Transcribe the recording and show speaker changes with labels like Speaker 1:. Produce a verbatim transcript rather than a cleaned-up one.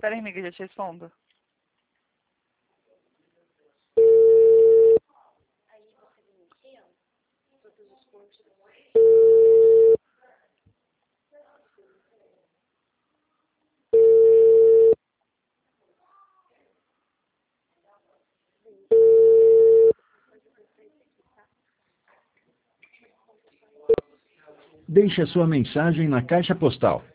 Speaker 1: Espera aí, amiga, já te respondo.
Speaker 2: Deixe a sua mensagem na caixa postal